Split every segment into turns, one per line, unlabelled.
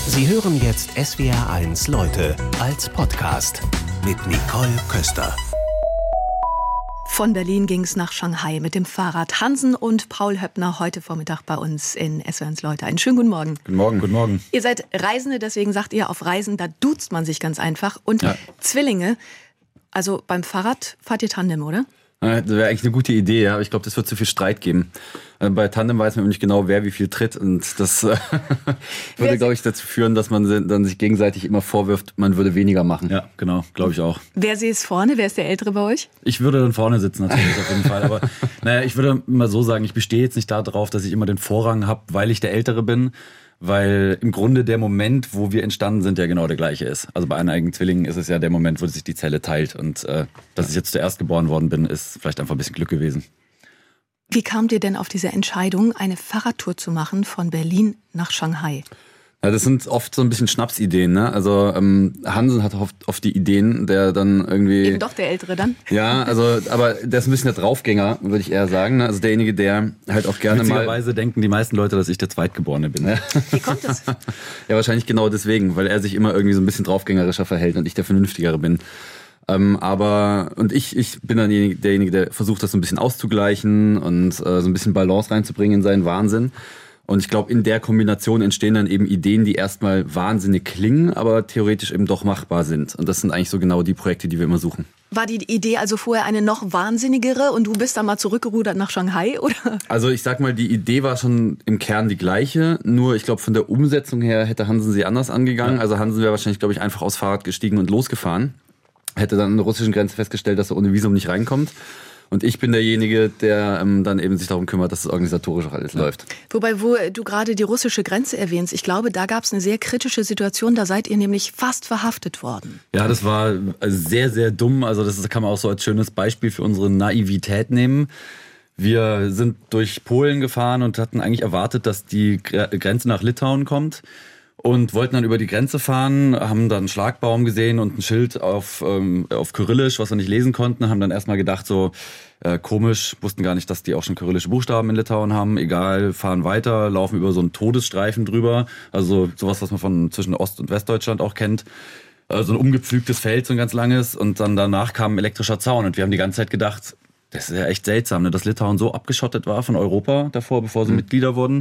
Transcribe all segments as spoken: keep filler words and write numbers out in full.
Sie hören jetzt S W R eins Leute als Podcast mit Nicole Köster.
Von Berlin ging es nach Shanghai mit dem Fahrrad. Hansen und Paul Höppner heute Vormittag bei uns in S W R eins Leute. Einen schönen guten Morgen.
Guten Morgen, guten Morgen.
Ihr seid Reisende, deswegen sagt ihr, auf Reisen, da duzt man sich ganz einfach. Und
ja.
Zwillinge, also beim Fahrrad fahrt ihr Tandem, oder?
Das wäre eigentlich eine gute Idee, ja, aber ich glaube, das wird zu viel Streit geben. Bei Tandem weiß man nicht genau, wer wie viel tritt, und das äh, würde, glaube ich, dazu führen, dass man dann sich gegenseitig immer vorwirft, man würde weniger machen.
Ja, genau, glaube ich auch.
Wer sitzt vorne? Wer ist der Ältere bei euch?
Ich würde dann vorne sitzen natürlich auf jeden Fall, aber naja, ich würde mal so sagen, ich bestehe jetzt nicht darauf, dass ich immer den Vorrang habe, weil ich der Ältere bin. Weil im Grunde der Moment, wo wir entstanden sind, ja genau der gleiche ist. Also bei eineigenen Zwillingen ist es ja der Moment, wo sich die Zelle teilt. Und äh, dass ich jetzt zuerst geboren worden bin, ist vielleicht einfach ein bisschen Glück gewesen.
Wie kamt ihr denn auf diese Entscheidung, eine Fahrradtour zu machen von Berlin nach Shanghai?
Ja, das sind oft so ein bisschen Schnapsideen, ne? Also ähm, Hansen hat oft, oft die Ideen, der dann irgendwie...
Eben doch der Ältere dann?
Ja, also aber der ist ein bisschen der Draufgänger, würde ich eher sagen. Ne? Also derjenige, der halt auch gerne mal...
Witzigerweise denken die meisten Leute, dass ich der Zweitgeborene bin.
Ja.
Wie kommt das?
Ja, wahrscheinlich genau deswegen, weil er sich immer irgendwie so ein bisschen draufgängerischer verhält und ich der Vernünftigere bin. Ähm, aber, und ich, ich bin dann derjenige, der versucht, das so ein bisschen auszugleichen und äh, so ein bisschen Balance reinzubringen in seinen Wahnsinn. Und ich glaube, in der Kombination entstehen dann eben Ideen, die erstmal wahnsinnig klingen, aber theoretisch eben doch machbar sind. Und das sind eigentlich so genau die Projekte, die wir immer suchen.
War die Idee also vorher eine noch wahnsinnigere und du bist dann mal zurückgerudert nach Shanghai, oder?
Also ich sag mal, die Idee war schon im Kern die gleiche, nur ich glaube, von der Umsetzung her hätte Hansen sie anders angegangen. Ja. Also Hansen wäre wahrscheinlich, glaube ich, einfach aufs Fahrrad gestiegen und losgefahren. Hätte dann an der russischen Grenze festgestellt, dass er ohne Visum nicht reinkommt. Und ich bin derjenige, der ähm, dann eben sich darum kümmert, dass es organisatorisch auch alles ja. läuft.
Wobei, wo du gerade die russische Grenze erwähnst, ich glaube, da gab es eine sehr kritische Situation, da seid ihr nämlich fast verhaftet worden.
Ja, das war sehr, sehr dumm. Also das kann man auch so als schönes Beispiel für unsere Naivität nehmen. Wir sind durch Polen gefahren und hatten eigentlich erwartet, dass die Grenze nach Litauen kommt. Und wollten dann über die Grenze fahren, haben dann einen Schlagbaum gesehen und ein Schild auf, ähm, auf Kyrillisch, was wir nicht lesen konnten, haben dann erstmal gedacht, so äh, komisch, wussten gar nicht, dass die auch schon kyrillische Buchstaben in Litauen haben. Egal, fahren weiter, laufen über so einen Todesstreifen drüber, also sowas, was man von zwischen Ost- und Westdeutschland auch kennt. Äh, so ein umgepflügtes Feld, so ein ganz langes, und dann danach kam ein elektrischer Zaun und wir haben die ganze Zeit gedacht, das ist ja echt seltsam, ne, dass Litauen so abgeschottet war von Europa davor, bevor sie mhm. Mitglieder wurden.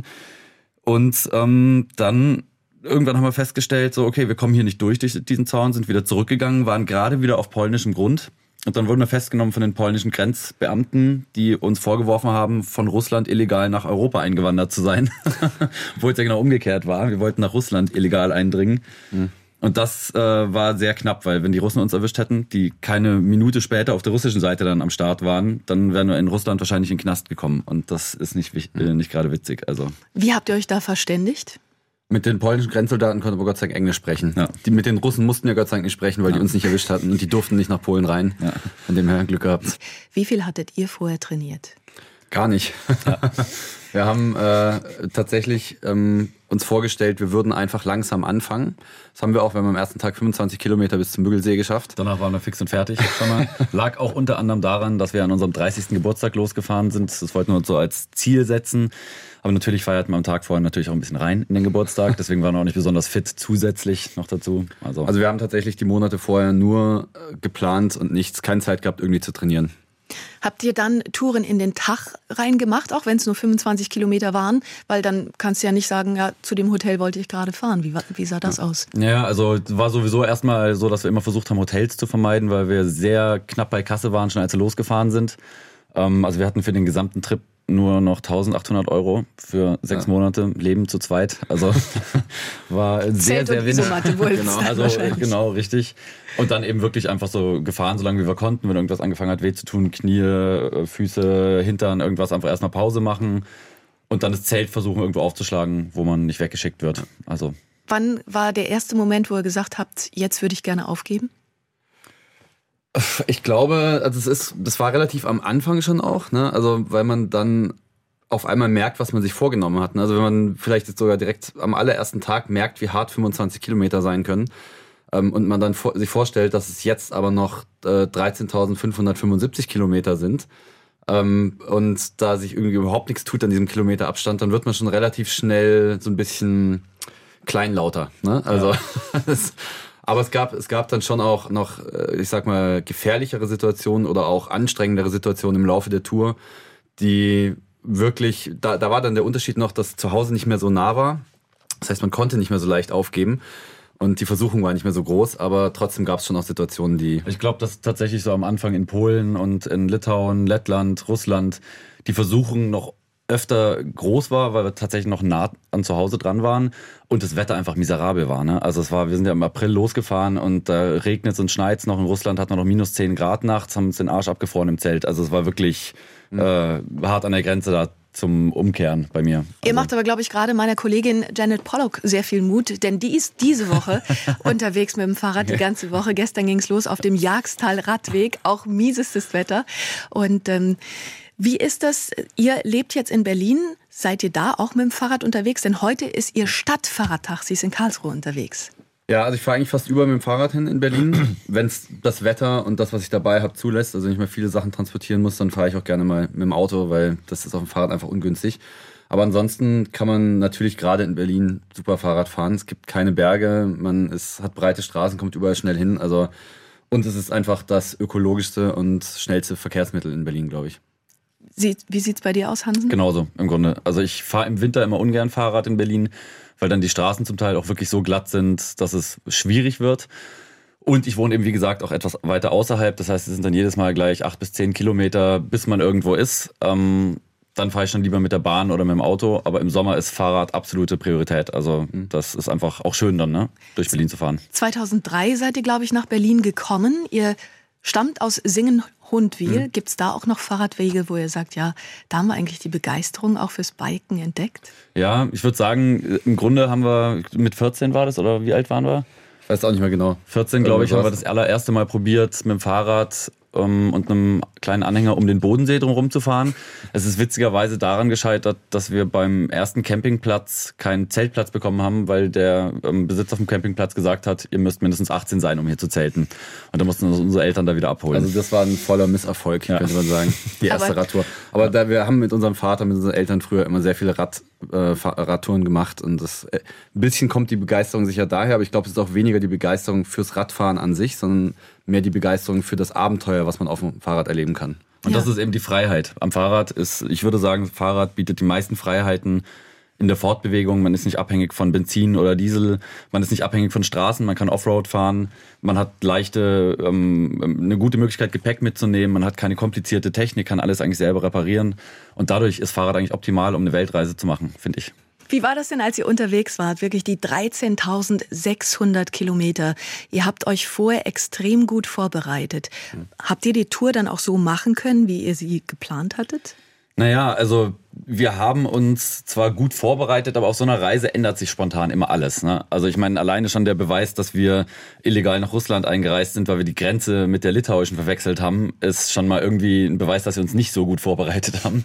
Und ähm, dann... Irgendwann haben wir festgestellt, so okay, wir kommen hier nicht durch, durch diesen Zaun, sind wieder zurückgegangen, waren gerade wieder auf polnischem Grund. Und dann wurden wir festgenommen von den polnischen Grenzbeamten, die uns vorgeworfen haben, von Russland illegal nach Europa eingewandert zu sein. Obwohl es ja genau umgekehrt war. Wir wollten nach Russland illegal eindringen. Mhm. Und das äh, war sehr knapp, weil wenn die Russen uns erwischt hätten, die keine Minute später auf der russischen Seite dann am Start waren, dann wären wir in Russland wahrscheinlich in den Knast gekommen. Und das ist nicht, äh, nicht gerade witzig. Also.
Wie habt ihr euch da verständigt?
Mit den polnischen Grenzsoldaten konnte man Gott sei Dank Englisch sprechen.
Ja.
Die mit den Russen mussten ja Gott sei Dank nicht sprechen, weil ja. die uns nicht erwischt hatten und die durften nicht nach Polen rein.
Ja.
Von dem her Glück gehabt.
Wie viel hattet ihr vorher trainiert?
Gar nicht. Ja. Wir haben äh, tatsächlich ähm, uns vorgestellt, wir würden einfach langsam anfangen. Das haben wir auch, wir haben am ersten Tag fünfundzwanzig Kilometer bis zum Müggelsee geschafft.
Danach waren wir fix und fertig. Schon mal. Lag auch unter anderem daran, dass wir an unserem dreißigsten Geburtstag losgefahren sind. Das wollten wir uns so als Ziel setzen. Aber natürlich feiert man am Tag vorher natürlich auch ein bisschen rein in den Geburtstag. Deswegen waren wir auch nicht besonders fit zusätzlich noch dazu. Also,
also wir haben tatsächlich die Monate vorher nur geplant und nichts, keine Zeit gehabt, irgendwie zu trainieren.
Habt ihr dann Touren in den Tag reingemacht, auch wenn es nur fünfundzwanzig Kilometer waren? Weil dann kannst du ja nicht sagen, ja, zu dem Hotel wollte ich gerade fahren. Wie, wie sah das aus?
Ja, also war sowieso erstmal so, dass wir immer versucht haben, Hotels zu vermeiden, weil wir sehr knapp bei Kasse waren, schon als wir losgefahren sind. Also wir hatten für den gesamten Trip nur noch eintausendachthundert Euro für sechs ja. Monate Leben zu zweit. Also war sehr,
Zelt
sehr
und
wenig.
Genau,
also genau, richtig. Und dann eben wirklich einfach so gefahren, solange wie wir konnten. Wenn irgendwas angefangen hat, weh zu tun, Knie, Füße, Hintern, irgendwas, einfach erstmal Pause machen und dann das Zelt versuchen irgendwo aufzuschlagen, wo man nicht weggeschickt wird. Also.
Wann war der erste Moment, wo ihr gesagt habt, jetzt würde ich gerne aufgeben?
Ich glaube, also es ist, das war relativ am Anfang schon auch, ne? Also weil man dann auf einmal merkt, was man sich vorgenommen hat. Ne? Also wenn man vielleicht jetzt sogar direkt am allerersten Tag merkt, wie hart fünfundzwanzig Kilometer sein können, ähm, und man dann vor, sich vorstellt, dass es jetzt aber noch äh, dreizehntausendfünfhundertfünfundsiebzig Kilometer sind, ähm, und da sich irgendwie überhaupt nichts tut an diesem Kilometerabstand, dann wird man schon relativ schnell so ein bisschen kleinlauter. Ne? Also, ja. das, aber es gab, es gab dann schon auch noch, ich sag mal, gefährlichere Situationen oder auch anstrengendere Situationen im Laufe der Tour, die wirklich, da, da war dann der Unterschied noch, dass zu Hause nicht mehr so nah war. Das heißt, man konnte nicht mehr so leicht aufgeben. Und die Versuchung war nicht mehr so groß, aber trotzdem gab es schon auch Situationen, die...
Ich glaube, dass tatsächlich so am Anfang in Polen und in Litauen, Lettland, Russland die Versuchung noch öfter groß war, weil wir tatsächlich noch nah an zu Hause dran waren und das Wetter einfach miserabel war. Ne? Also es war, wir sind ja im April losgefahren und da regnet es und schneit es noch. In Russland hat man noch minus zehn Grad nachts, haben uns den Arsch abgefroren im Zelt. Also es war wirklich mhm. äh, hart an der Grenze da zum Umkehren bei mir.
Ihr
also.
macht aber, glaube ich, gerade meiner Kollegin Janet Pollock sehr viel Mut, denn die ist diese Woche unterwegs mit dem Fahrrad die ganze Woche. Gestern ging es los auf dem Jagstal-Radweg, auch miesestes Wetter. Und ähm, wie ist das? Ihr lebt jetzt in Berlin. Seid ihr da auch mit dem Fahrrad unterwegs? Denn heute ist Ihr Stadtfahrradtag. Sie ist in Karlsruhe unterwegs.
Ja, also ich fahre eigentlich fast überall mit dem Fahrrad hin in Berlin. Wenn es das Wetter und das, was ich dabei habe, zulässt, also wenn ich mal viele Sachen transportieren muss, dann fahre ich auch gerne mal mit dem Auto, weil das ist auf dem Fahrrad einfach ungünstig. Aber ansonsten kann man natürlich gerade in Berlin super Fahrrad fahren. Es gibt keine Berge, man ist, hat breite Straßen, kommt überall schnell hin. Also, und es ist einfach das ökologischste und schnellste Verkehrsmittel in Berlin, glaube ich.
Sie, wie sieht's bei dir aus, Hansen?
Genauso, im Grunde. Also ich fahre im Winter immer ungern Fahrrad in Berlin, weil dann die Straßen zum Teil auch wirklich so glatt sind, dass es schwierig wird. Und ich wohne eben, wie gesagt, auch etwas weiter außerhalb. Das heißt, es sind dann jedes Mal gleich acht bis zehn Kilometer, bis man irgendwo ist. Ähm, dann fahre ich dann lieber mit der Bahn oder mit dem Auto. Aber im Sommer ist Fahrrad absolute Priorität. Also das ist einfach auch schön dann, ne, durch Berlin zu fahren.
zweitausenddrei seid ihr, glaube ich, nach Berlin gekommen. Ihr stammt aus Singen-Hundwil. Mhm. Gibt es da auch noch Fahrradwege, wo ihr sagt, ja, da haben wir eigentlich die Begeisterung auch fürs Biken entdeckt?
Ja, ich würde sagen, im Grunde haben wir, mit vierzehn war das, oder wie alt waren wir?
Ich weiß auch nicht mehr genau.
vierzehn, glaube ich, haben wir das allererste Mal probiert, mit dem Fahrrad um, und einem kleinen Anhänger um den Bodensee drumherum zu fahren. Es ist witzigerweise daran gescheitert, dass wir beim ersten Campingplatz keinen Zeltplatz bekommen haben, weil der ähm, Besitzer vom Campingplatz gesagt hat, ihr müsst mindestens achtzehn sein, um hier zu zelten. Und da mussten uns unsere Eltern da wieder abholen.
Also das war ein voller Misserfolg, ja. könnte man sagen, die erste
Aber
Radtour. Aber da, wir haben mit unserem Vater, mit unseren Eltern früher immer sehr viele Rad, äh, Radtouren gemacht. Und das, äh, ein bisschen kommt die Begeisterung sicher daher, aber ich glaube, es ist auch weniger die Begeisterung fürs Radfahren an sich, sondern mehr die Begeisterung für das Abenteuer, was man auf dem Fahrrad erleben kann.
Und
ja.
das ist eben die Freiheit. Am Fahrrad ist, ich würde sagen, das Fahrrad bietet die meisten Freiheiten in der Fortbewegung. Man ist nicht abhängig von Benzin oder Diesel. Man ist nicht abhängig von Straßen. Man kann Offroad fahren. Man hat leichte, ähm, eine gute Möglichkeit, Gepäck mitzunehmen. Man hat keine komplizierte Technik, kann alles eigentlich selber reparieren. Und dadurch ist Fahrrad eigentlich optimal, um eine Weltreise zu machen, finde ich.
Wie war das denn, als ihr unterwegs wart? Wirklich die dreizehntausendsechshundert Kilometer. Ihr habt euch vorher extrem gut vorbereitet. Mhm. Habt ihr die Tour dann auch so machen können, wie ihr sie geplant hattet?
Naja, also wir haben uns zwar gut vorbereitet, aber auf so einer Reise ändert sich spontan immer alles. Ne? Also ich meine, alleine schon der Beweis, dass wir illegal nach Russland eingereist sind, weil wir die Grenze mit der litauischen verwechselt haben, ist schon mal irgendwie ein Beweis, dass wir uns nicht so gut vorbereitet haben.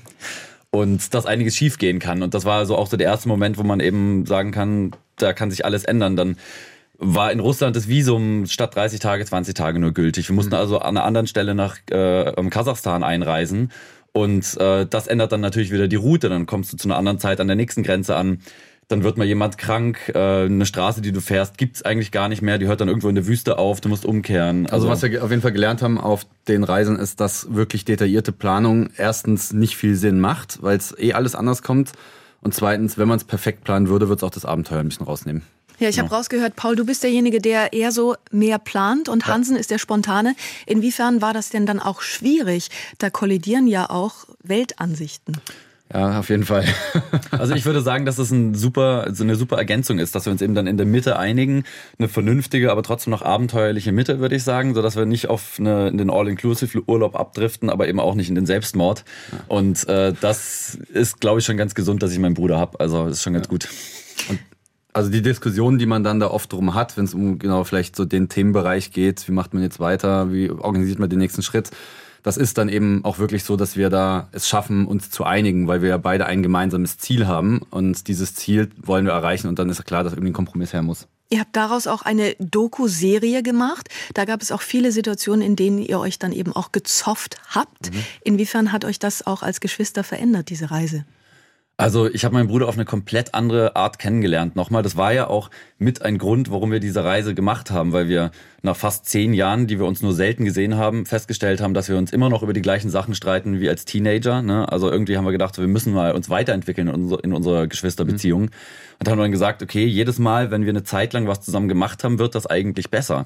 Und dass einiges schief gehen kann. Und das war so auch so der erste Moment, wo man eben sagen kann, da kann sich alles ändern. Dann war in Russland das Visum statt dreißig Tage, zwanzig Tage nur gültig. Wir mussten also an einer anderen Stelle nach äh, Kasachstan einreisen. Und äh, das ändert dann natürlich wieder die Route. Dann kommst du zu einer anderen Zeit an der nächsten Grenze an. Dann wird mal jemand krank. Äh, eine Straße, die du fährst, gibt's eigentlich gar nicht mehr. Die hört dann irgendwo in der Wüste auf. Du musst umkehren.
Also, also was wir auf jeden Fall gelernt haben auf den Reisen ist, dass wirklich detaillierte Planung erstens nicht viel Sinn macht, weil es eh alles anders kommt. Und zweitens, wenn man es perfekt planen würde, wird es auch das Abenteuer ein bisschen rausnehmen.
Ja, ich habe ja. rausgehört, Paul, du bist derjenige, der eher so mehr plant und Hansen ja. ist der Spontane. Inwiefern war das denn dann auch schwierig? Da kollidieren ja auch Weltansichten.
Ja, auf jeden Fall.
Also ich würde sagen, dass es ein super, also eine super Ergänzung ist, dass wir uns eben dann in der Mitte einigen. Eine vernünftige, aber trotzdem noch abenteuerliche Mitte, würde ich sagen, sodass wir nicht auf eine, in den All-Inclusive-Urlaub abdriften, aber eben auch nicht in den Selbstmord. Ja. Und äh, das ist, glaube ich, schon ganz gesund, dass ich meinen Bruder habe. Also das ist schon ganz ja. gut.
Und also die Diskussion, die man dann da oft drum hat, wenn es um genau vielleicht so den Themenbereich geht, wie macht man jetzt weiter, wie organisiert man den nächsten Schritt, das ist dann eben auch wirklich so, dass wir da es schaffen, uns zu einigen, weil wir ja beide ein gemeinsames Ziel haben und dieses Ziel wollen wir erreichen und dann ist klar, dass irgendwie ein Kompromiss her muss.
Ihr habt daraus auch eine Doku-Serie gemacht. Da gab es auch viele Situationen, in denen ihr euch dann eben auch gezofft habt. Mhm. Inwiefern hat euch das auch als Geschwister verändert, diese Reise?
Also ich habe meinen Bruder auf eine komplett andere Art kennengelernt. Nochmal, das war ja auch mit ein Grund, warum wir diese Reise gemacht haben, weil wir nach fast zehn Jahren, die wir uns nur selten gesehen haben, festgestellt haben, dass wir uns immer noch über die gleichen Sachen streiten wie als Teenager. Ne? Also irgendwie haben wir gedacht, wir müssen mal uns weiterentwickeln in, unser, in unserer Geschwisterbeziehung. Mhm. Und haben dann gesagt, okay, jedes Mal, wenn wir eine Zeit lang was zusammen gemacht haben, wird das eigentlich besser.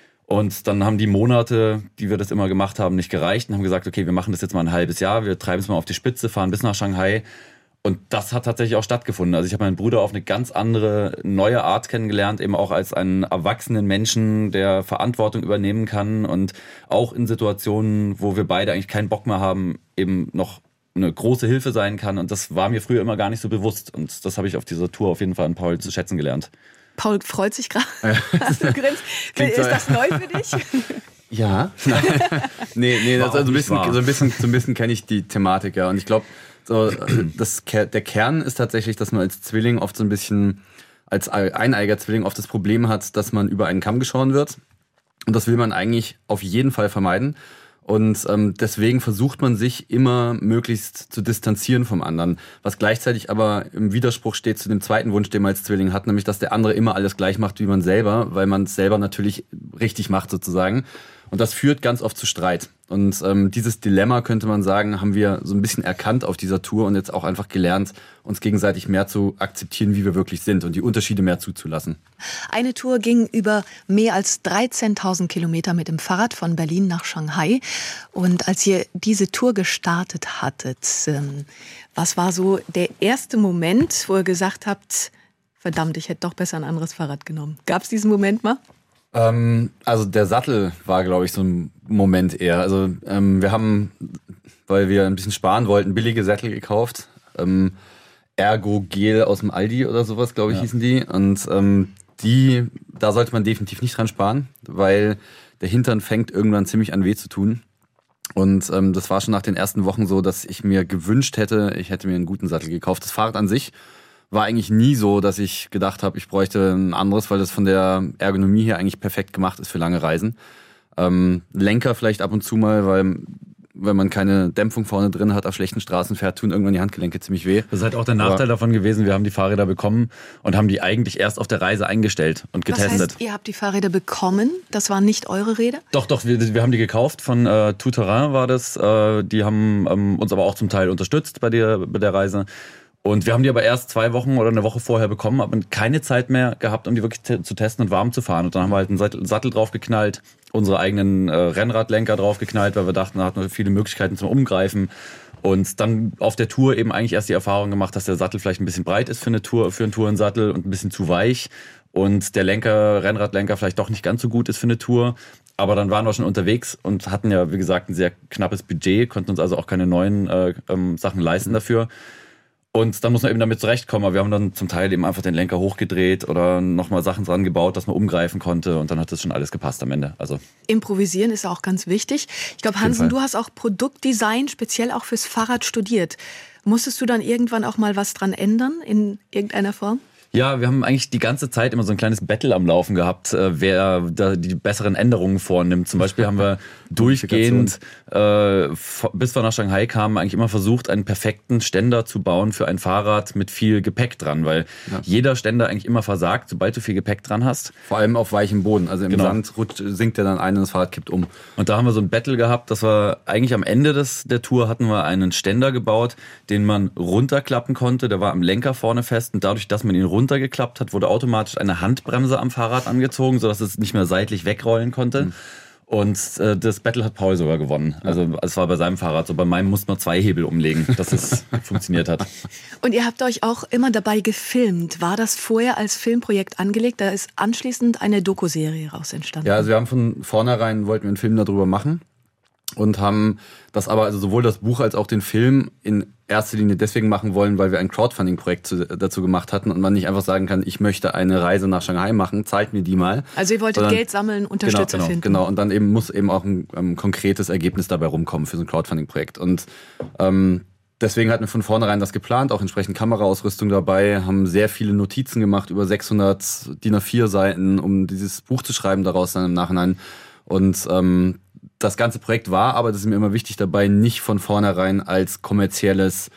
Und dann haben die Monate, die wir das immer gemacht haben, nicht gereicht und haben gesagt, okay, wir machen das jetzt mal ein halbes Jahr, wir treiben es mal auf die Spitze, fahren bis nach Shanghai. Und das hat tatsächlich auch stattgefunden. Also ich habe meinen Bruder auf eine ganz andere, neue Art kennengelernt, eben auch als einen erwachsenen Menschen, der Verantwortung übernehmen kann und auch in Situationen, wo wir beide eigentlich keinen Bock mehr haben, eben noch eine große Hilfe sein kann. Und das war mir früher immer gar nicht so bewusst. Und das habe ich auf dieser Tour auf jeden Fall an Paul zu schätzen gelernt.
Paul freut sich gerade. Ja. Du grinst. Ist das neu für dich?
Ja. nee, nee, das also ein bisschen, so ein bisschen, so ein bisschen kenne ich die Thematik, ja. Und ich glaube, so, das, der Kern ist tatsächlich, dass man als Zwilling oft so ein bisschen, als eineiger Zwilling oft das Problem hat, dass man über einen Kamm geschoren wird. Und das will man eigentlich auf jeden Fall vermeiden. Und ähm, deswegen versucht man sich immer möglichst zu distanzieren vom anderen. Was gleichzeitig aber im Widerspruch steht zu dem zweiten Wunsch, den man als Zwilling hat, nämlich dass der andere immer alles gleich macht wie man selber, weil man es selber natürlich richtig macht sozusagen. Und das führt ganz oft zu Streit. Und ähm, dieses Dilemma, könnte man sagen, haben wir so ein bisschen erkannt auf dieser Tour und jetzt auch einfach gelernt, uns gegenseitig mehr zu akzeptieren, wie wir wirklich sind und die Unterschiede mehr zuzulassen.
Eine Tour ging über mehr als dreizehntausend Kilometer mit dem Fahrrad von Berlin nach Shanghai. Und als ihr diese Tour gestartet hattet, ähm, was war so der erste Moment, wo ihr gesagt habt, verdammt, ich hätte doch besser ein anderes Fahrrad genommen? Gab es diesen Moment mal?
Ähm, also der Sattel war, glaube ich, so ein Moment eher. Also ähm, wir haben, weil wir ein bisschen sparen wollten, billige Sättel gekauft. Ähm, Ergo Gel aus dem Aldi oder sowas, glaube ich, ja. hießen die. Und ähm, die, da sollte man definitiv nicht dran sparen, weil der Hintern fängt irgendwann ziemlich an weh zu tun. Und ähm, das war schon nach den ersten Wochen so, dass ich mir gewünscht hätte, ich hätte mir einen guten Sattel gekauft. Das Fahrrad an sich war eigentlich nie so, dass ich gedacht habe, ich bräuchte ein anderes, weil das von der Ergonomie her eigentlich perfekt gemacht ist für lange Reisen. Ähm, Lenker vielleicht ab und zu mal, weil wenn man keine Dämpfung vorne drin hat, auf schlechten Straßen fährt, tun irgendwann die Handgelenke ziemlich weh.
Das ist halt auch der Nachteil Aber davon gewesen, wir haben die Fahrräder bekommen und haben die eigentlich erst auf der Reise eingestellt und getestet.
Was heißt, ihr habt die Fahrräder bekommen? Das waren nicht eure Räder?
Doch, doch, wir, wir haben die gekauft, von äh, Tout Terrain war das. Äh, die haben ähm, uns aber auch zum Teil unterstützt bei der, bei der Reise. Und wir haben die aber erst zwei Wochen oder eine Woche vorher bekommen, aber keine Zeit mehr gehabt, um die wirklich te- zu testen und warm zu fahren. Und dann haben wir halt einen Sattel, Sattel draufgeknallt, unsere eigenen äh, Rennradlenker draufgeknallt, weil wir dachten, da hatten wir viele Möglichkeiten zum Umgreifen. Und dann auf der Tour eben eigentlich erst die Erfahrung gemacht, dass der Sattel vielleicht ein bisschen breit ist für eine Tour, für einen Tourensattel und ein bisschen zu weich. Und der Lenker, Rennradlenker vielleicht doch nicht ganz so gut ist für eine Tour. Aber dann waren wir schon unterwegs und hatten ja, wie gesagt, ein sehr knappes Budget, konnten uns also auch keine neuen äh, ähm, Sachen leisten dafür. Und dann muss man eben damit zurechtkommen. Aber wir haben dann zum Teil eben einfach den Lenker hochgedreht oder nochmal Sachen dran gebaut, dass man umgreifen konnte. Und dann hat das schon alles gepasst am Ende. Also
Improvisieren ist auch ganz wichtig. Ich glaube, Hansen, du hast auch Produktdesign speziell auch fürs Fahrrad studiert. Musstest du dann irgendwann auch mal was dran ändern in irgendeiner Form?
Ja, wir haben eigentlich die ganze Zeit immer so ein kleines Battle am Laufen gehabt, wer da die besseren Änderungen vornimmt. Zum Beispiel haben wir durchgehend, äh, bis wir nach Shanghai kamen, eigentlich immer versucht, einen perfekten Ständer zu bauen für ein Fahrrad mit viel Gepäck dran, weil ja. jeder Ständer eigentlich immer versagt, sobald du viel Gepäck dran hast.
Vor allem auf weichem Boden, also im genau. Sand rutscht, sinkt der dann ein und das Fahrrad kippt um.
Und da haben wir so ein Battle gehabt, dass wir eigentlich am Ende des, der Tour hatten wir einen Ständer gebaut, den man runterklappen konnte, der war am Lenker vorne fest und dadurch, dass man ihn runtergeklappt hat, wurde automatisch eine Handbremse am Fahrrad angezogen, sodass es nicht mehr seitlich wegrollen konnte. Mhm. Und äh, das Battle hat Paul sogar gewonnen. Also es war bei seinem Fahrrad so. Bei meinem musste man zwei Hebel umlegen, dass es funktioniert hat.
Und ihr habt euch auch immer dabei gefilmt. War das vorher als Filmprojekt angelegt? Da ist anschließend eine Doku-Serie raus entstanden.
Ja, also wir haben von vornherein, wollten wir einen Film darüber machen. Und haben das aber, also sowohl das Buch als auch den Film in erster Linie deswegen machen wollen, weil wir ein Crowdfunding-Projekt zu, dazu gemacht hatten und man nicht einfach sagen kann, ich möchte eine Reise nach Shanghai machen, zahlt mir die mal.
Also ihr wolltet Sondern, Geld sammeln, Unterstützer
genau, genau,
finden.
Genau, und dann eben muss eben auch ein, ein konkretes Ergebnis dabei rumkommen für so ein Crowdfunding-Projekt. Und ähm, deswegen hatten wir von vornherein das geplant, auch entsprechend Kameraausrüstung dabei, haben sehr viele Notizen gemacht, über sechshundert D I N A vier Seiten, um dieses Buch zu schreiben daraus dann im Nachhinein. Und ähm, das ganze Projekt war, aber das ist mir immer wichtig dabei, nicht von vornherein als kommerzielles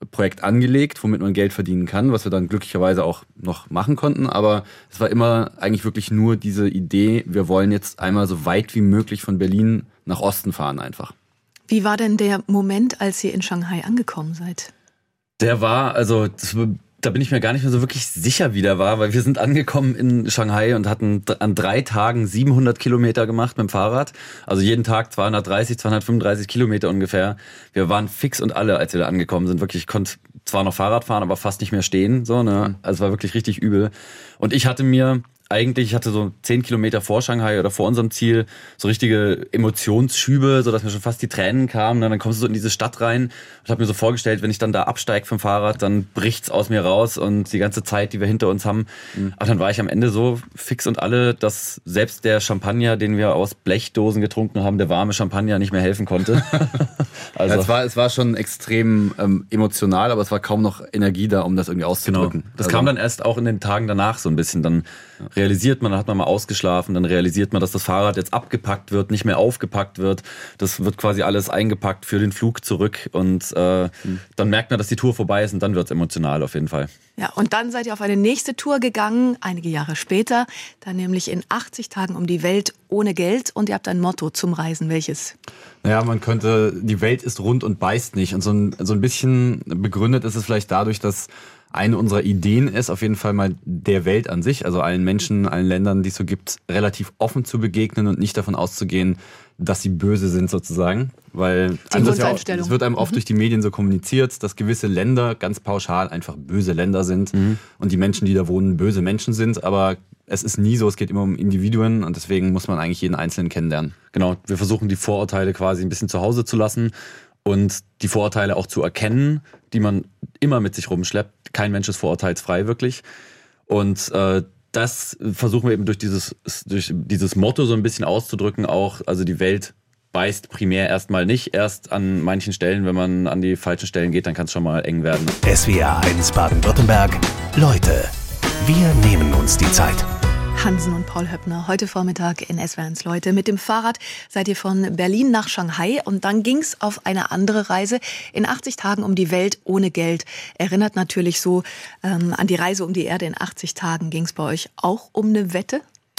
Projekt angelegt, womit man Geld verdienen kann, was wir dann glücklicherweise auch noch machen konnten. Aber es war immer eigentlich wirklich nur diese Idee, wir wollen jetzt einmal so weit wie möglich von Berlin nach Osten fahren einfach.
Wie war denn der Moment, als ihr in Shanghai angekommen seid?
Der war, also das, da bin ich mir gar nicht mehr so wirklich sicher, wie der war, weil wir sind angekommen in Shanghai und hatten an drei Tagen siebenhundert Kilometer gemacht mit dem Fahrrad. Also jeden Tag zweihundertdreißig, zweihundertfünfunddreißig Kilometer ungefähr. Wir waren fix und alle, als wir da angekommen sind. Wirklich, ich konnte zwar noch Fahrrad fahren, aber fast nicht mehr stehen. So, ne? Also es war wirklich richtig übel. Und ich hatte mir eigentlich, ich hatte so zehn Kilometer vor Shanghai oder vor unserem Ziel so richtige Emotionsschübe, so dass mir schon fast die Tränen kamen. Und dann kommst du so in diese Stadt rein und habe mir so vorgestellt, wenn ich dann da absteige vom Fahrrad, dann bricht's aus mir raus und die ganze Zeit, die wir hinter uns haben. Mhm. Aber dann war ich am Ende so fix und alle, dass selbst der Champagner, den wir aus Blechdosen getrunken haben, der warme Champagner nicht mehr helfen konnte.
Also ja, es war, es war schon extrem ähm, emotional, aber es war kaum noch Energie da, um das irgendwie auszudrücken.
Genau. Das
also,
kam dann erst auch in den Tagen danach so ein bisschen. Dann realisiert man, dann hat man mal ausgeschlafen, dann realisiert man, dass das Fahrrad jetzt abgepackt wird, nicht mehr aufgepackt wird. Das wird quasi alles eingepackt für den Flug zurück und äh, mhm. dann merkt man, dass die Tour vorbei ist und dann wird es emotional auf jeden Fall.
Ja, und dann seid ihr auf eine nächste Tour gegangen, einige Jahre später, dann nämlich in achtzig Tagen um die Welt ohne Geld und ihr habt ein Motto zum Reisen. Welches?
Naja, man könnte, die Welt ist rund und beißt nicht. Und so ein, so ein bisschen begründet ist es vielleicht dadurch, dass eine unserer Ideen ist, auf jeden Fall mal der Welt an sich, also allen Menschen, allen Ländern, die es so gibt, relativ offen zu begegnen und nicht davon auszugehen, dass sie böse sind sozusagen. Weil also das ja auch, es wird einem oft mhm. durch die Medien so kommuniziert, dass gewisse Länder ganz pauschal einfach böse Länder sind mhm. und die Menschen, die da wohnen, böse Menschen sind. Aber es ist nie so, es geht immer um Individuen und deswegen muss man eigentlich jeden Einzelnen kennenlernen.
Genau, wir versuchen die Vorurteile quasi ein bisschen zu Hause zu lassen und die Vorurteile auch zu erkennen, die man immer mit sich rumschleppt. Kein Mensch ist vorurteilsfrei wirklich. Und äh, das versuchen wir eben durch dieses, durch dieses Motto so ein bisschen auszudrücken auch. Also die Welt beißt primär erstmal nicht. Erst an manchen Stellen, wenn man an die falschen Stellen geht, dann kann es schon mal eng werden.
S W R eins Baden-Württemberg. Leute, wir nehmen uns die Zeit.
Hansen und Paul Höppner, heute Vormittag in S W R eins Leute. Mit dem Fahrrad seid ihr von Berlin nach Shanghai und dann ging's auf eine andere Reise in achtzig Tagen um die Welt ohne Geld. Erinnert natürlich so ähm, an die Reise um die Erde in achtzig Tagen. Ging's bei euch auch um eine Wette?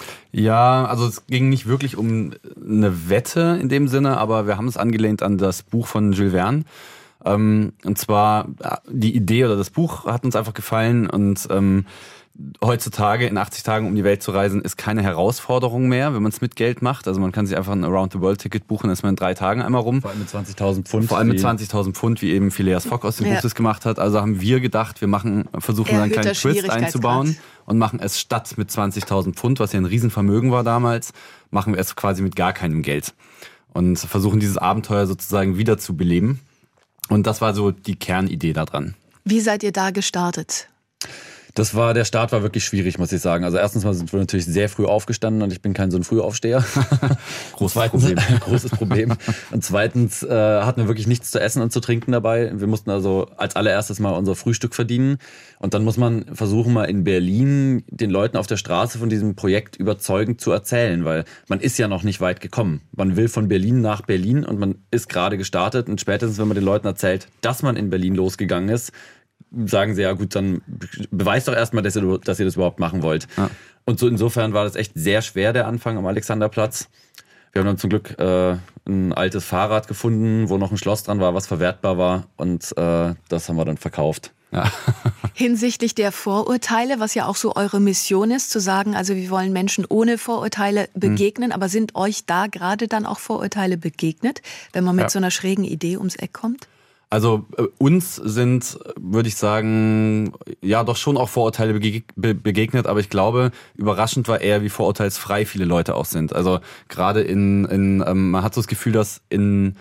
Ja, also es ging nicht wirklich um eine Wette in dem Sinne, aber wir haben es angelehnt an das Buch von Jules Verne. Ähm, und zwar die Idee oder das Buch hat uns einfach gefallen und ähm, heutzutage in achtzig Tagen um die Welt zu reisen ist keine Herausforderung mehr, wenn man es mit Geld macht. Also man kann sich einfach ein Around-the-World-Ticket buchen, dann ist man in drei Tagen einmal rum.
Vor allem mit zwanzigtausend Pfund.
Vor allem mit zwanzigtausend Pfund, wie eben Phileas Fogg aus dem ja. Buch das gemacht hat. Also haben wir gedacht, wir machen, versuchen einen kleinen Twist einzubauen und machen es statt mit zwanzigtausend Pfund, was ja ein Riesenvermögen war damals, machen wir es quasi mit gar keinem Geld. Und versuchen dieses Abenteuer sozusagen wieder zu beleben. Und das war so die Kernidee daran.
Wie seid ihr da gestartet?
Das war, der Start war wirklich schwierig, muss ich sagen. Also erstens mal sind wir natürlich sehr früh aufgestanden und ich bin kein so ein Frühaufsteher.
Großes Problem.
Großes Problem. Und zweitens äh, hatten wir wirklich nichts zu essen und zu trinken dabei. Wir mussten also als allererstes mal unser Frühstück verdienen. Und dann muss man versuchen, mal in Berlin den Leuten auf der Straße von diesem Projekt überzeugend zu erzählen, weil man ist ja noch nicht weit gekommen. Man will von Berlin nach Berlin und man ist gerade gestartet. Und spätestens, wenn man den Leuten erzählt, dass man in Berlin losgegangen ist, sagen sie, ja gut, dann beweist doch erstmal, dass ihr, dass ihr das überhaupt machen wollt. Ja. Und so insofern war das echt sehr schwer, der Anfang am Alexanderplatz. Wir haben dann zum Glück äh, ein altes Fahrrad gefunden, wo noch ein Schloss dran war, was verwertbar war. Und äh, das haben wir dann verkauft.
Ja.
Hinsichtlich der Vorurteile, was ja auch so eure Mission ist, zu sagen, also wir wollen Menschen ohne Vorurteile begegnen, mhm. aber sind euch da gerade dann auch Vorurteile begegnet, wenn man mit ja. so einer schrägen Idee ums Eck kommt?
Also äh, uns sind, würde ich sagen, ja doch schon auch Vorurteile bege- be- begegnet, aber ich glaube, überraschend war eher, wie vorurteilsfrei viele Leute auch sind. Also gerade in, in ähm, man hat so das Gefühl, dass in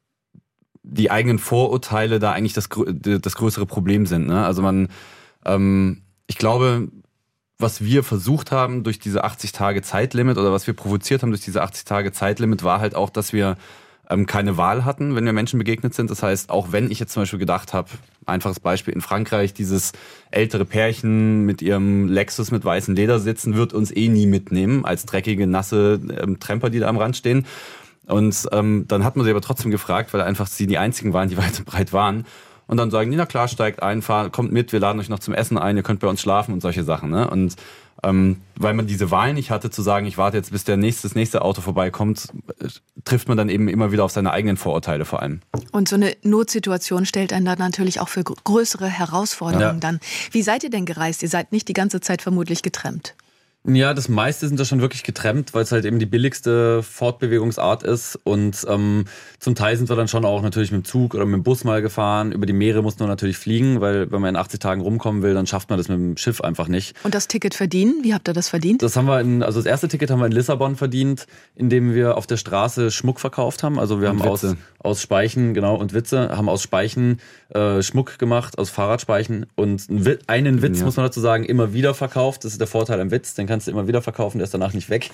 die eigenen Vorurteile da eigentlich das, das größere Problem sind. Ne? Also man, ähm, ich glaube, was wir versucht haben durch diese achtzig Tage Zeitlimit oder was wir provoziert haben durch diese achtzig Tage Zeitlimit war halt auch, dass wir keine Wahl hatten, wenn wir Menschen begegnet sind. Das heißt, auch wenn ich jetzt zum Beispiel gedacht habe, einfaches Beispiel in Frankreich, dieses ältere Pärchen mit ihrem Lexus mit weißen Ledersitzen wird uns eh nie mitnehmen, als dreckige, nasse ähm, Tramper, die da am Rand stehen. Und ähm, dann hat man sie aber trotzdem gefragt, weil einfach sie die einzigen waren, die weit und breit waren. Und dann sagen die, na klar, steigt ein, fahr, kommt mit, wir laden euch noch zum Essen ein, ihr könnt bei uns schlafen und solche Sachen. Ne? Und ähm, weil man diese Wahl nicht hatte, zu sagen, ich warte jetzt, bis der nächste, das nächste Auto vorbeikommt, trifft man dann eben immer wieder auf seine eigenen Vorurteile vor allem.
Und so eine Notsituation stellt einen dann natürlich auch für größere Herausforderungen ja. dann. Wie seid ihr denn gereist? Ihr seid nicht die ganze Zeit vermutlich getrennt.
Ja, das meiste sind da schon wirklich getrennt, weil es halt eben die billigste Fortbewegungsart ist und ähm, zum Teil sind wir dann schon auch natürlich mit dem Zug oder mit dem Bus mal gefahren. Über die Meere muss man natürlich fliegen, weil wenn man in achtzig Tagen rumkommen will, dann schafft man das mit dem Schiff einfach nicht.
Und das Ticket verdienen, wie habt ihr das verdient?
Das haben wir in, also das erste Ticket haben wir in Lissabon verdient, indem wir auf der Straße Schmuck verkauft haben. Also wir haben aus, aus Speichen, genau, und Witze, haben aus Speichen äh, Schmuck gemacht, aus Fahrradspeichen und einen Witz, ja. muss man dazu sagen, immer wieder verkauft. Das ist der Vorteil am Witz, den kannst du immer wieder verkaufen, der ist danach nicht weg.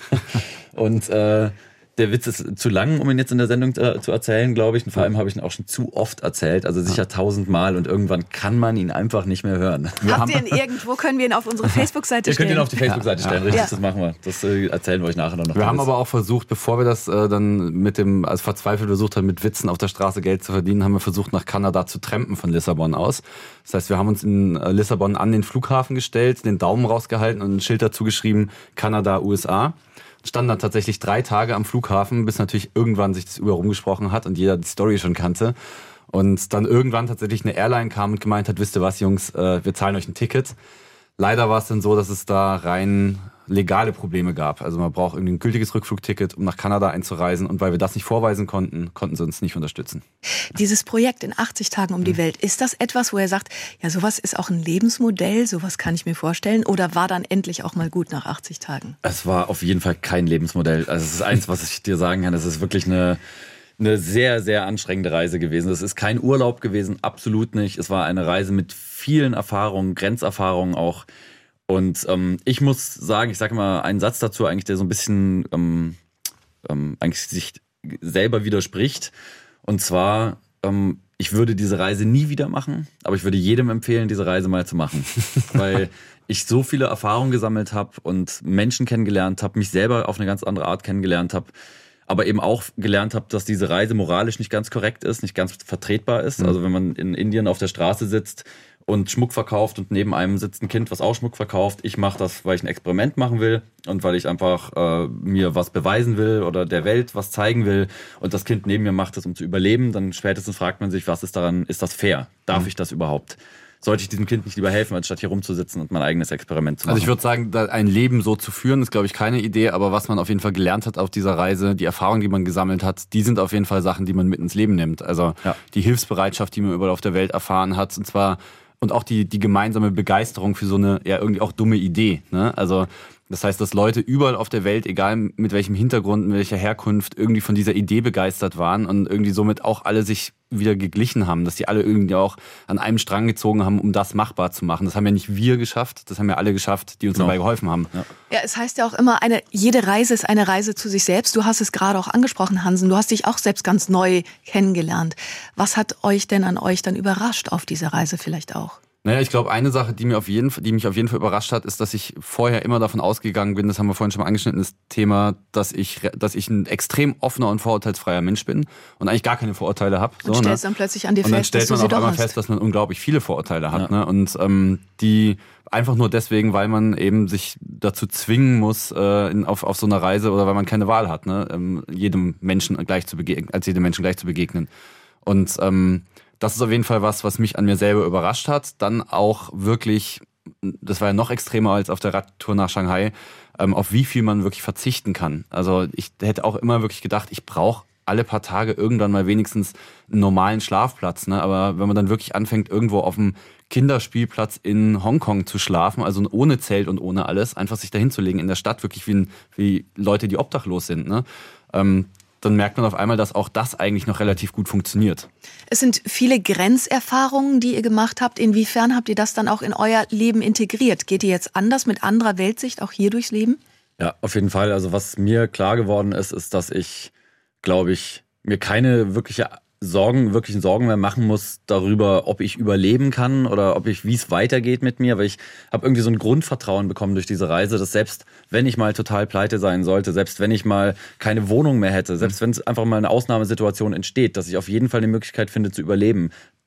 Und äh, der Witz ist zu lang, um ihn jetzt in der Sendung äh, zu erzählen, glaube ich. Und vor allem habe ich ihn auch schon zu oft erzählt, also sicher tausendmal. Und irgendwann kann man ihn einfach nicht mehr hören.
Wir Habt ihr ihn irgendwo, können wir ihn auf unsere Facebook-Seite stellen?
Ihr könnt ihn auf die Facebook-Seite
ja.
stellen, richtig,
ja.
das machen wir. Das äh, erzählen wir euch nachher noch.
Wir haben aber auch versucht, bevor wir das äh, dann mit dem, als verzweifelt versucht haben, mit Witzen auf der Straße Geld zu verdienen, haben wir versucht, nach Kanada zu trampen von Lissabon aus. Das heißt, wir haben uns in äh, Lissabon an den Flughafen gestellt, den Daumen rausgehalten und ein Schild dazu geschrieben, Kanada, U S A. Standen dann tatsächlich drei Tage am Flughafen, bis natürlich irgendwann sich das überall rumgesprochen hat und jeder die Story schon kannte. Und dann irgendwann tatsächlich eine Airline kam und gemeint hat, wisst ihr was, Jungs, äh, wir zahlen euch ein Ticket. Leider war es dann so, dass es da rein legale Probleme gab. Also man braucht irgendwie ein gültiges Rückflugticket, um nach Kanada einzureisen. Und weil wir das nicht vorweisen konnten, konnten sie uns nicht unterstützen.
Dieses Projekt in achtzig Tagen um die Welt, ist das etwas, wo er sagt, ja, sowas ist auch ein Lebensmodell, sowas kann ich mir vorstellen? Oder war dann endlich auch mal gut nach achtzig Tagen?
Es war auf jeden Fall kein Lebensmodell. Also es ist eins, was ich dir sagen kann, es ist wirklich eine... Eine sehr, sehr anstrengende Reise gewesen. Es ist kein Urlaub gewesen, absolut nicht. Es war eine Reise mit vielen Erfahrungen, Grenzerfahrungen auch. Und ähm, ich muss sagen, ich sage mal einen Satz dazu, eigentlich, der so ein bisschen ähm, ähm, eigentlich sich selber widerspricht. Und zwar, ähm, ich würde diese Reise nie wieder machen, aber ich würde jedem empfehlen, diese Reise mal zu machen. Weil ich so viele Erfahrungen gesammelt habe und Menschen kennengelernt habe, mich selber auf eine ganz andere Art kennengelernt habe. Aber eben auch gelernt habe, dass diese Reise moralisch nicht ganz korrekt ist, nicht ganz vertretbar ist. Mhm. Also wenn man in Indien auf der Straße sitzt und Schmuck verkauft und neben einem sitzt ein Kind, was auch Schmuck verkauft. Ich mache das, weil ich ein Experiment machen will und weil ich einfach äh, mir was beweisen will oder der Welt was zeigen will. Und das Kind neben mir macht das, um zu überleben. Dann spätestens fragt man sich, was ist daran, ist das fair? Darf mhm. ich das überhaupt? Sollte ich diesem Kind nicht lieber helfen, als statt hier rumzusitzen und mein eigenes Experiment zu machen?
Also ich würde sagen, ein Leben so zu führen, ist, glaube ich, keine Idee. Aber was man auf jeden Fall gelernt hat auf dieser Reise, die Erfahrungen, die man gesammelt hat, die sind auf jeden Fall Sachen, die man mit ins Leben nimmt. Also ja. die Hilfsbereitschaft, die man überall auf der Welt erfahren hat. Und zwar und auch die, die gemeinsame Begeisterung für so eine ja irgendwie auch dumme Idee. Ne? Also das heißt, dass Leute überall auf der Welt, egal mit welchem Hintergrund, mit welcher Herkunft, irgendwie von dieser Idee begeistert waren und irgendwie somit auch alle sich wieder geglichen haben, dass die alle irgendwie auch an einem Strang gezogen haben, um das machbar zu machen. Das haben ja nicht wir geschafft, das haben ja alle geschafft, die uns genau. dabei geholfen haben.
Ja. ja, es heißt ja auch immer, eine, jede Reise ist eine Reise zu sich selbst. Du hast es gerade auch angesprochen, Hansen, du hast dich auch selbst ganz neu kennengelernt. Was hat euch denn an euch dann überrascht auf dieser Reise vielleicht auch?
Naja, ich glaube, eine Sache, die, mir auf jeden, die mich auf jeden Fall überrascht hat, ist, dass ich vorher immer davon ausgegangen bin, das haben wir vorhin schon mal angeschnitten, das Thema, dass ich, dass ich ein extrem offener und vorurteilsfreier Mensch bin und eigentlich gar keine Vorurteile habe.
Und
so,
stellst
ne?
dann plötzlich an dir
und
fest,
dann stellt man
dass du
auf
sie
einmal
doch
fest,
hast.
dass man unglaublich viele Vorurteile hat.
Ja.
Ne? Und ähm, die einfach nur deswegen, weil man eben sich dazu zwingen muss, äh, in, auf, auf so einer Reise oder weil man keine Wahl hat, ne? ähm, jedem Menschen gleich zu begegnen, als jedem Menschen gleich zu begegnen. Und ähm, das ist auf jeden Fall was, was mich an mir selber überrascht hat. Dann auch wirklich, das war ja noch extremer als auf der Radtour nach Shanghai, ähm, auf wie viel man wirklich verzichten kann. Also ich hätte auch immer wirklich gedacht, ich brauche alle paar Tage irgendwann mal wenigstens einen normalen Schlafplatz. Ne? Aber wenn man dann wirklich anfängt, irgendwo auf dem Kinderspielplatz in Hongkong zu schlafen, also ohne Zelt und ohne alles, einfach sich da hinzulegen in der Stadt, wirklich wie, ein, wie Leute, die obdachlos sind, ne? ähm, dann merkt man auf einmal, dass auch das eigentlich noch relativ gut funktioniert.
Es sind viele Grenzerfahrungen, die ihr gemacht habt. Inwiefern habt ihr das dann auch in euer Leben integriert? Geht ihr jetzt anders mit anderer Weltsicht auch hier durchs Leben?
Ja, auf jeden Fall. Also was mir klar geworden ist, ist, dass ich, glaube ich, mir keine wirkliche Sorgen, wirklichen Sorgen mehr machen muss darüber, ob ich überleben kann oder ob ich, wie es weitergeht mit mir. Weil ich habe irgendwie so ein Grundvertrauen bekommen durch diese Reise, dass selbst wenn ich mal total pleite sein sollte, selbst wenn ich mal keine Wohnung mehr hätte, selbst wenn es einfach mal eine Ausnahmesituation entsteht, dass ich auf jeden Fall die Möglichkeit finde zu überleben.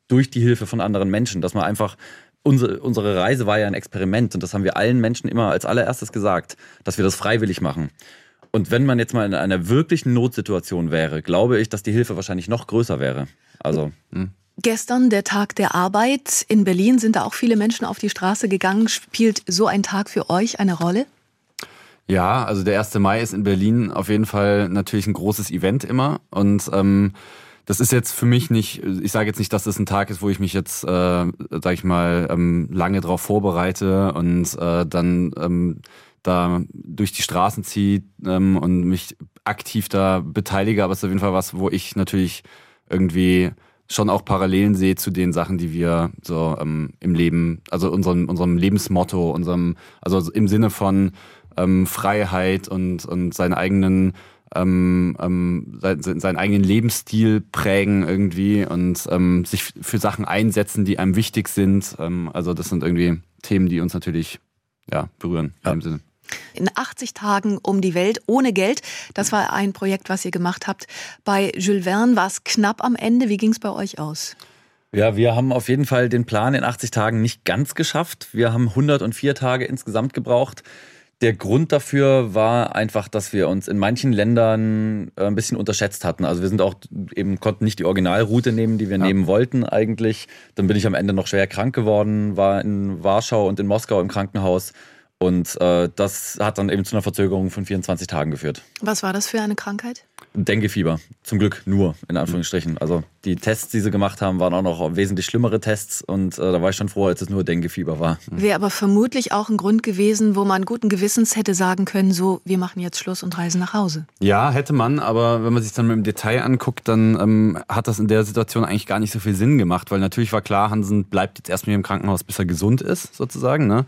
durch die Hilfe von anderen Menschen, dass man einfach, unsere, unsere Reise war ja ein Experiment und das haben wir allen Menschen immer als allererstes gesagt, dass wir das freiwillig machen. Und wenn man jetzt mal in einer wirklichen Notsituation wäre, glaube ich, dass die Hilfe wahrscheinlich noch größer wäre. Also, mh.
Gestern der Tag der Arbeit. In Berlin sind da auch viele Menschen auf die Straße gegangen. Spielt so ein Tag für euch eine Rolle?
Ja, also der erste Mai ist in Berlin auf jeden Fall natürlich ein großes Event immer. Und ähm, das ist jetzt für mich nicht, ich sage jetzt nicht, dass das ein Tag ist, wo ich mich jetzt, äh, sag ich mal, ähm, lange drauf vorbereite und äh, dann ähm, da durch die Straßen ziehe ähm, und mich aktiv da beteilige. Aber es ist auf jeden Fall was, wo ich natürlich irgendwie schon auch Parallelen sehe zu den Sachen, die wir so ähm, im Leben, also unserem, unserem Lebensmotto, unserem, also im Sinne von ähm, Freiheit und, und seinen eigenen, ähm, ähm, seinen, seinen eigenen Lebensstil prägen irgendwie und ähm, sich für Sachen einsetzen, die einem wichtig sind. Ähm, also das sind irgendwie Themen, die uns natürlich ja, berühren in dem Sinne.
In achtzig Tagen um die Welt ohne Geld. Das war ein Projekt, was ihr gemacht habt. Bei Jules Verne war es knapp am Ende. Wie ging es bei euch aus?
Ja, wir haben auf jeden Fall den Plan in achtzig Tagen nicht ganz geschafft. Wir haben hundertvier Tage insgesamt gebraucht. Der Grund dafür war einfach, dass wir uns in manchen Ländern ein bisschen unterschätzt hatten. Also wir sind auch eben, konnten nicht die Originalroute nehmen, die wir ja. nehmen wollten eigentlich. Dann bin ich am Ende noch schwer krank geworden, war in Warschau und in Moskau im Krankenhaus. Und äh, das hat dann eben zu einer Verzögerung von vierundzwanzig Tagen geführt.
Was war das für eine Krankheit?
Denguefieber. Zum Glück nur, in Anführungsstrichen. Also die Tests, die sie gemacht haben, waren auch noch wesentlich schlimmere Tests. Und äh, da war ich schon froh, als es nur Denguefieber war.
Wäre aber vermutlich auch ein Grund gewesen, wo man guten Gewissens hätte sagen können, so, wir machen jetzt Schluss und reisen nach Hause.
Ja, hätte man. Aber wenn man sich dann mit dem Detail anguckt, dann ähm, hat das in der Situation eigentlich gar nicht so viel Sinn gemacht. Weil natürlich war klar, Hansen bleibt jetzt erstmal im Krankenhaus, bis er gesund ist, sozusagen, ne?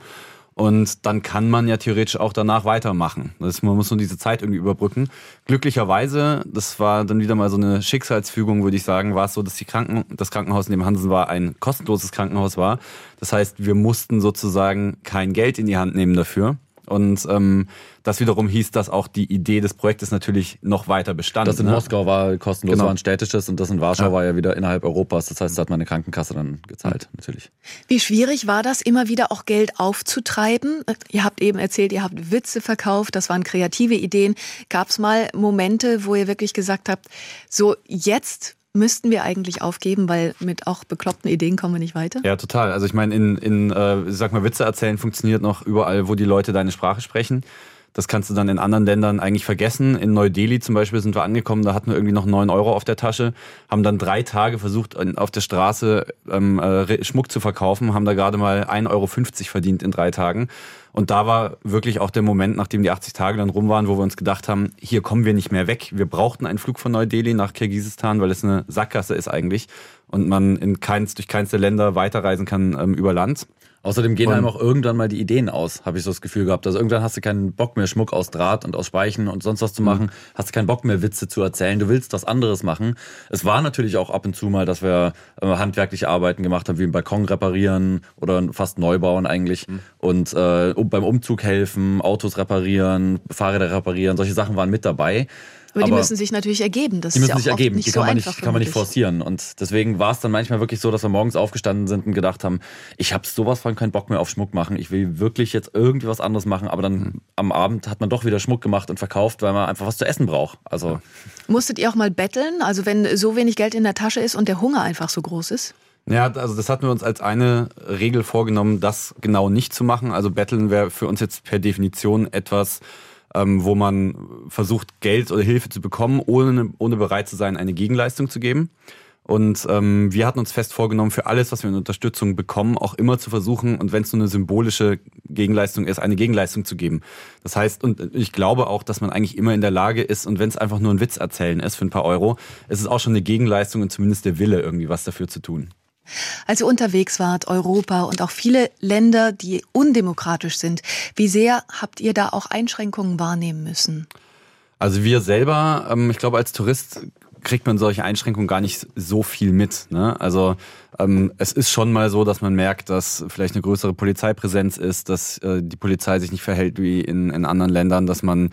Und dann kann man ja theoretisch auch danach weitermachen. Das ist, man muss nur diese Zeit irgendwie überbrücken. Glücklicherweise, das war dann wieder mal so eine Schicksalsfügung, würde ich sagen, war es so, dass die Kranken, das Krankenhaus, in dem Hansen war, ein kostenloses Krankenhaus war. Das heißt, wir mussten sozusagen kein Geld in die Hand nehmen dafür. Und ähm, das wiederum hieß, dass auch die Idee des Projektes natürlich noch weiter bestand.
Das in
ne?
Moskau war kostenlos,
genau.
war ein städtisches und das in Warschau
ja.
war ja wieder innerhalb Europas. Das heißt, da hat meine Krankenkasse dann gezahlt, mhm. natürlich.
Wie schwierig war das, immer wieder auch Geld aufzutreiben? Ihr habt eben erzählt, ihr habt Witze verkauft, das waren kreative Ideen. Gab es mal Momente, wo ihr wirklich gesagt habt, so jetzt müssten wir eigentlich aufgeben, weil mit auch bekloppten Ideen kommen wir nicht weiter?
Ja, total. Also ich meine, in, in äh, sag mal, Witze erzählen funktioniert noch überall, wo die Leute deine Sprache sprechen. Das kannst du dann in anderen Ländern eigentlich vergessen. In Neu-Delhi zum Beispiel sind wir angekommen, da hatten wir irgendwie noch neun Euro auf der Tasche, haben dann drei Tage versucht, auf der Straße ähm, äh, Schmuck zu verkaufen, haben da gerade mal ein Euro fünfzig verdient in drei Tagen. Und da war wirklich auch der Moment, nachdem die achtzig Tage dann rum waren, wo wir uns gedacht haben, hier kommen wir nicht mehr weg. Wir brauchten einen Flug von Neu-Delhi nach Kirgisistan, weil es eine Sackgasse ist eigentlich und man in keins, durch keins der Länder weiterreisen kann ähm, über Land.
Außerdem gehen einem auch irgendwann mal die Ideen aus, habe ich so das Gefühl gehabt. Also irgendwann hast du keinen Bock mehr, Schmuck aus Draht und aus Speichen und sonst was zu machen. Mhm. Hast du keinen Bock mehr, Witze zu erzählen. Du willst was anderes machen. Es war natürlich auch ab und zu mal, dass wir äh, handwerkliche Arbeiten gemacht haben, wie einen Balkon reparieren oder fast neu bauen eigentlich. Mhm. Und äh, beim Umzug helfen, Autos reparieren, Fahrräder reparieren. Solche Sachen waren mit dabei.
Aber die Aber müssen sich natürlich ergeben. Das
die müssen
ist ja
sich
auch
ergeben.
nicht
Die kann,
so
man nicht, kann man nicht forcieren. Und deswegen war es dann manchmal wirklich so, dass wir morgens aufgestanden sind und gedacht haben, ich habe sowas von keinen Bock mehr auf Schmuck machen. Ich will wirklich jetzt irgendwie was anderes machen. Aber dann mhm. am Abend hat man doch wieder Schmuck gemacht und verkauft, weil man einfach was zu essen braucht. Also
musstet ihr auch mal betteln? Also wenn so wenig Geld in der Tasche ist und der Hunger einfach so groß ist?
Ja, also das hatten wir uns als eine Regel vorgenommen, das genau nicht zu machen. Also betteln wäre für uns jetzt per Definition etwas, Ähm, wo man versucht, Geld oder Hilfe zu bekommen, ohne, ohne bereit zu sein, eine Gegenleistung zu geben. Und ähm, wir hatten uns fest vorgenommen, für alles, was wir in Unterstützung bekommen, auch immer zu versuchen, und wenn es nur eine symbolische Gegenleistung ist, eine Gegenleistung zu geben. Das heißt, und ich glaube auch, dass man eigentlich immer in der Lage ist, und wenn es einfach nur ein Witz erzählen ist für ein paar Euro, ist es auch schon eine Gegenleistung und zumindest der Wille, irgendwie was dafür zu tun.
Als ihr unterwegs wart, Europa und auch viele Länder, die undemokratisch sind, wie sehr habt ihr da auch Einschränkungen wahrnehmen müssen?
Also wir selber, ähm, ich glaube, als Tourist kriegt man solche Einschränkungen gar nicht so viel mit, ne? Also ähm, es ist schon mal so, dass man merkt, dass vielleicht eine größere Polizeipräsenz ist, dass äh, die Polizei sich nicht verhält wie in, in anderen Ländern, dass man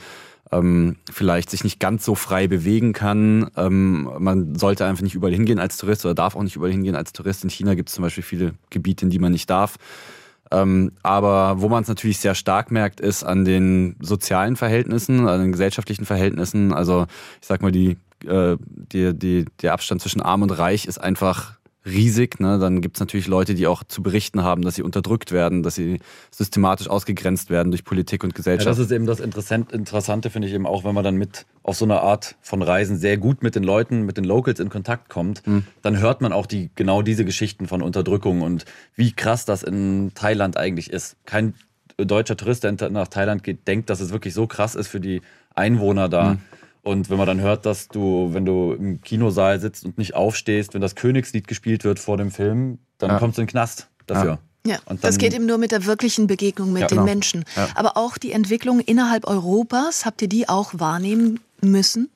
ähm, vielleicht sich nicht ganz so frei bewegen kann. Ähm, man sollte einfach nicht überall hingehen als Tourist oder darf auch nicht überall hingehen als Tourist. In China gibt es zum Beispiel viele Gebiete, in die man nicht darf. Ähm, aber wo man es natürlich sehr stark merkt, ist an den sozialen Verhältnissen, an den gesellschaftlichen Verhältnissen. Also ich sag mal, die, äh, die, die, der Abstand zwischen Arm und Reich ist einfach riesig. Ne? Dann gibt es natürlich Leute, die auch zu berichten haben, dass sie unterdrückt werden, dass sie systematisch ausgegrenzt werden durch Politik und Gesellschaft.
Ja, das ist eben das Interessante, Interessante finde ich eben auch, wenn man dann mit auf so eine Art von Reisen sehr gut mit den Leuten, mit den Locals in Kontakt kommt, mhm. dann hört man auch die genau diese Geschichten von Unterdrückung und wie krass das in Thailand eigentlich ist. Kein deutscher Tourist, der nach Thailand geht, denkt, dass es wirklich so krass ist für die Einwohner da. Mhm. Und wenn man dann hört, dass du, wenn du im Kinosaal sitzt und nicht aufstehst, wenn das Königslied gespielt wird vor dem Film, dann ja. kommst du in den Knast dafür.
Ja,
und dann,
das geht eben nur mit der wirklichen Begegnung mit
ja,
den
genau.
Menschen.
Ja.
Aber auch die Entwicklung innerhalb Europas, habt ihr die auch wahrnehmen müssen?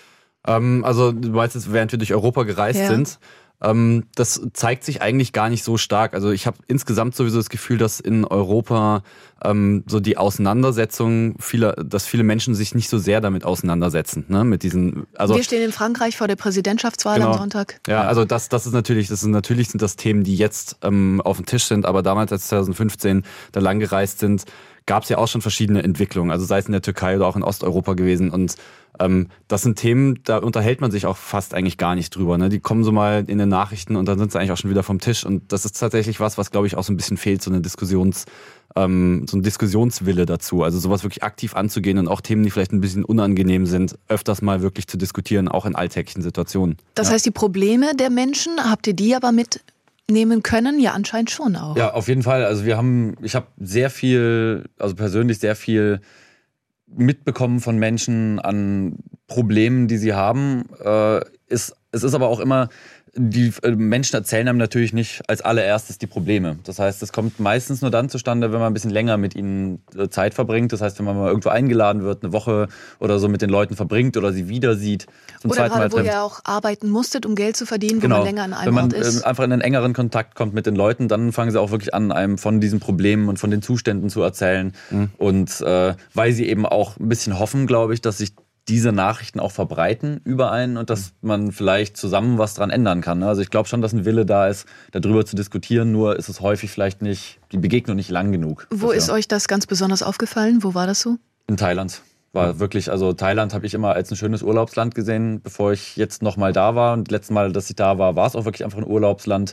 Ähm, also du meinst jetzt, während wir durch Europa gereist
ja.
sind, ähm, das zeigt sich eigentlich gar nicht so stark. Also ich habe insgesamt sowieso das Gefühl, dass in Europa ähm, so die Auseinandersetzung vieler, dass viele Menschen sich nicht so sehr damit auseinandersetzen, ne, mit diesen. Also
wir stehen in Frankreich vor der Präsidentschaftswahl
genau.
am Sonntag.
Ja, also das, das ist natürlich, das ist natürlich sind das Themen, die jetzt ähm, auf dem Tisch sind. Aber damals, als zwanzig fünfzehn da lang gereist sind, gab es ja auch schon verschiedene Entwicklungen. Also sei es in der Türkei oder auch in Osteuropa gewesen. Und ähm, das sind Themen, da unterhält man sich auch fast eigentlich gar nicht drüber. Ne? Die kommen so mal in den Nachrichten und dann sind sie eigentlich auch schon wieder vom Tisch. Und das ist tatsächlich was, was glaube ich auch so ein bisschen fehlt, so eine Diskussions, ähm, so ein Diskussionswille dazu. Also sowas wirklich aktiv anzugehen und auch Themen, die vielleicht ein bisschen unangenehm sind, öfters mal wirklich zu diskutieren, auch in alltäglichen Situationen.
Das
ja.
heißt, die Probleme der Menschen, habt ihr die aber mitnehmen können? Ja, anscheinend schon auch.
Ja, auf jeden Fall. Also wir haben, ich habe sehr viel, also persönlich sehr viel mitbekommen von Menschen an Problemen, die sie haben. Äh, ist, es ist aber auch immer, die Menschen erzählen einem natürlich nicht als allererstes die Probleme. Das heißt, es kommt meistens nur dann zustande, wenn man ein bisschen länger mit ihnen Zeit verbringt. Das heißt, wenn man mal irgendwo eingeladen wird, eine Woche oder so mit den Leuten verbringt oder sie wieder sieht. Zum
oder
zweiten
gerade,
Mal
wo
trifft.
ihr auch arbeiten musstet, um Geld zu verdienen,
Genau.
wo man länger an einem
wenn man
Ort ist.
Äh, einfach in einen engeren Kontakt kommt mit den Leuten, dann fangen sie auch wirklich an, einem von diesen Problemen und von den Zuständen zu erzählen. Mhm. Und äh, weil sie eben auch ein bisschen hoffen, glaube ich, dass sich diese Nachrichten auch verbreiten über einen und dass man vielleicht zusammen was dran ändern kann. Also ich glaube schon, dass ein Wille da ist, darüber zu diskutieren, nur ist es häufig vielleicht nicht, die Begegnung nicht lang genug.
Wo
dafür.
ist euch das ganz besonders aufgefallen? Wo war das so?
In Thailand. War wirklich, also Thailand habe ich immer als ein schönes Urlaubsland gesehen, bevor ich jetzt nochmal da war. Und das letzte Mal, dass ich da war, war es auch wirklich einfach ein Urlaubsland.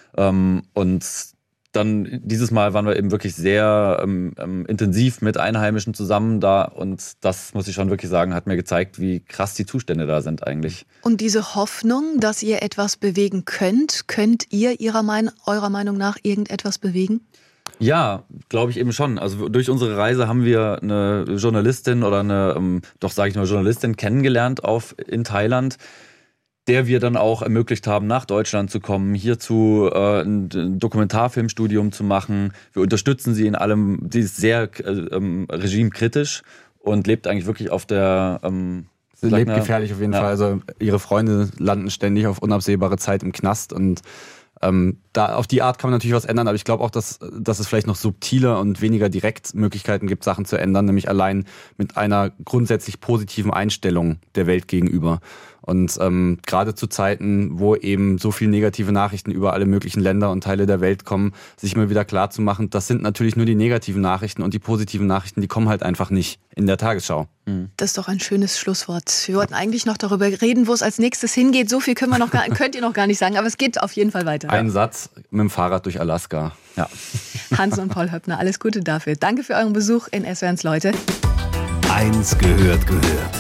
Und dann dieses Mal waren wir eben wirklich sehr ähm, ähm, intensiv mit Einheimischen zusammen da und das, muss ich schon wirklich sagen, hat mir gezeigt, wie krass die Zustände da sind eigentlich.
Und diese Hoffnung, dass ihr etwas bewegen könnt, könnt ihr ihrer Mein- eurer Meinung nach irgendetwas bewegen?
Ja, glaube ich eben schon. Also durch unsere Reise haben wir eine Journalistin oder eine, ähm, doch sage ich mal Journalistin kennengelernt auf, in Thailand, der wir dann auch ermöglicht haben, nach Deutschland zu kommen, hierzu äh, ein Dokumentarfilmstudium zu machen. Wir unterstützen sie in allem. Sie ist sehr äh, ähm, regimekritisch und lebt eigentlich wirklich auf der... Ähm,
sie lebt gefährlich auf jeden
ja.
Fall. Also ihre Freunde landen ständig auf unabsehbare Zeit im Knast und ähm, da auf die Art kann man natürlich was ändern, aber ich glaube auch, dass, dass es vielleicht noch subtiler und weniger direkt Möglichkeiten gibt, Sachen zu ändern, nämlich allein mit einer grundsätzlich positiven Einstellung der Welt gegenüber. Und ähm, gerade zu Zeiten, wo eben so viele negative Nachrichten über alle möglichen Länder und Teile der Welt kommen, sich mal wieder klar zu machen, das sind natürlich nur die negativen Nachrichten und die positiven Nachrichten, die kommen halt einfach nicht in der Tagesschau.
Das ist doch ein schönes Schlusswort. Wir wollten eigentlich noch darüber reden, wo es als nächstes hingeht. So viel können wir noch gar, könnt ihr noch gar nicht sagen, aber es geht auf jeden Fall weiter.
Ein Satz mit dem Fahrrad durch Alaska.
Ja.
Hans und Paul Höppner, alles Gute dafür. Danke für euren Besuch in S W R eins Leute.
Eins gehört gehört.